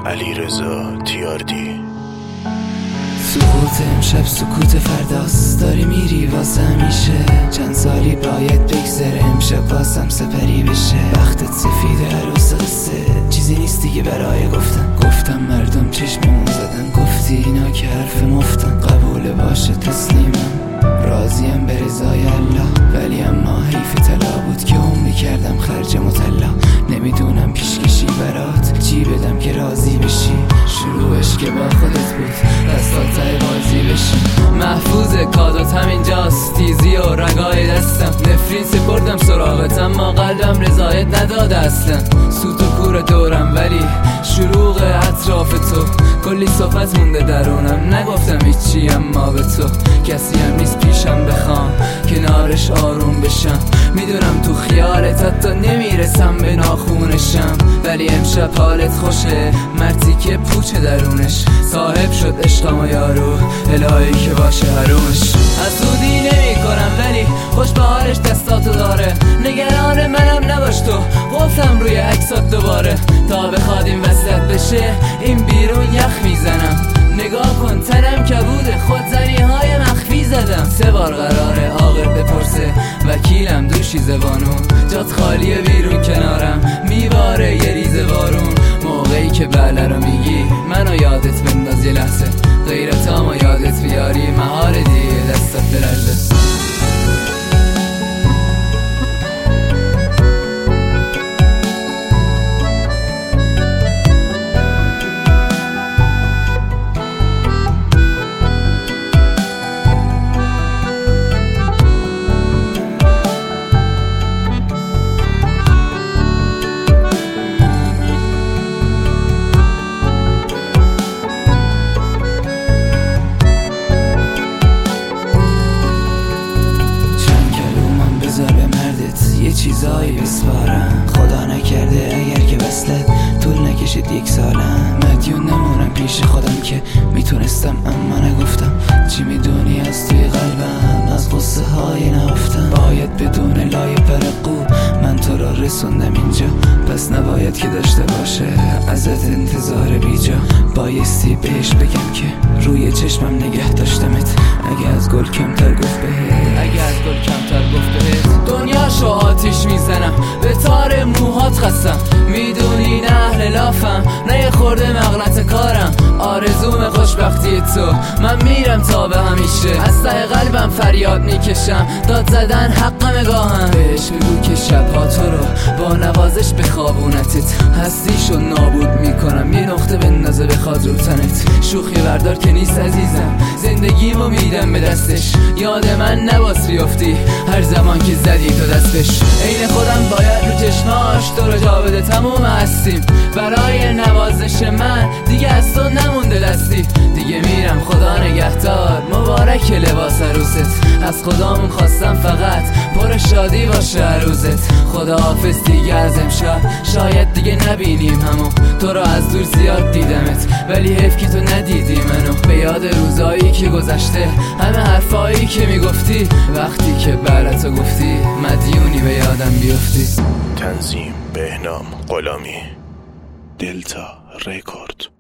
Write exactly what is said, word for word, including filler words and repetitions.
علیرضا تیاردی. سکوت امشب سکوت فرداست، داری میری واسه همیشه. چند سالی باید بگذره امشب واسم سپری بشه. وقتت سفیده عروس قصه، چیزی نیست دیگه برای گفتن. گفتم مردم چشممون زدن، گفتی اینا که حرف مفتن. قبول باشه تسلیمم، راضیم به رضای الله، ولی اما حیف طلا بود که عمری کردم خرج مطلع. نمیدونم پیش کشی برات چی بدم که راضی بشی. شروعش که با خودت بود، دستات تای بازی بشی. محفوظ کادوت همینجاست، تیزی و رگای دستم. نفرین سپردم سراغت اما قلبم رضایت نداده اصلا. سوت و کور دورم ولی شروع اطراف تو. کلی صحبت مونده درونم، نگفتم هیچی اما به تو کسی هم نیست پیشم بخوام کنارش آروم بشم. میدونم تو خیالت حتی نمیرسم به ناخونشم، ولی امشب حالت خوشه. مرتی که پوچه درونش صاحب شد عشقم و یارو، الهی که باشه حرومش. حسودی نمی کنم ولی خوش به حالش دستاتو داره. نگران منم نباش تو، قفلم روی عکسات دوباره. تا بخواد این وسط بشه این بیرون یخ میزنم. نگاه کن تنم کبوده، خودزنی های مخفی زدم. سه بار قراره عاقل بپرسه، وکیلم دوشی زبانو. جات خالیه بیرون کنارم، میباره یه ریز بارون. موقعی که بله رو میگی منو یادت بنداز یه لحظه. غیرتامو یادت بیاری محال دیگه دستت بلرزه. یه چیزایی بسپارم، خدا نکرده اگر که وصلت طول نکشید یک سالم. مدیون نمونم پیش خودم که میتونستم اما نگفتم. چی میدونی از توی قلبم، از قصه های نهفتم. باید بدون لایه پرقو من تو را رسوندم اینجا، پس نباید که داشته باشه ازت انتظار بیجا. بایستی بهش بگم که روی چشمم نگه داشتمت. اگه از گل کمتر گفت بهت، اگه از گل کمتر گفت بهت. دنیاشو آتیش میزنم، به تار موهات خستم. میدونی نه اهل لافم، نه یه خورده مغلط کارم. آرزوم خوشبختی تو، من میرم تا به همیشه. از ته قلبم فریاد میکشم، داد زدن حق نگاهم. بهش بگو که شبها تو رو با نوازش به خوابونتت. هستیشو نابود میکنم، یه نقطه بندازه بخواد رو تنت. شوخی بردار که نیست عزیزم، زندگیمو میدم به دستش. یاد من نباس بیافتی هر زمان که زدی تو دستش. عین خودم باید رو چشماش تو رو جا بده. تموم هستیم برای نوازش من، دیگه از تو نمونده دستی. دیگه میرم خدا نگهدار، مبارک لباس عروست. از خدامون خواستم فقط پر شادی باشه عروست. خدا حافظ دیگه از امشب شاید دیگه نبینیم همو. تو رو از دور زیاد دیدمت ولی حیف که تو ندیدی منو. به یاد روزایی که گذشته، همه حرفایی که میگفتی. وقتی که براتو گفتی مدیونی به یادم بیفتی. تنظیم بهنام غلامی، دلتا رکورد.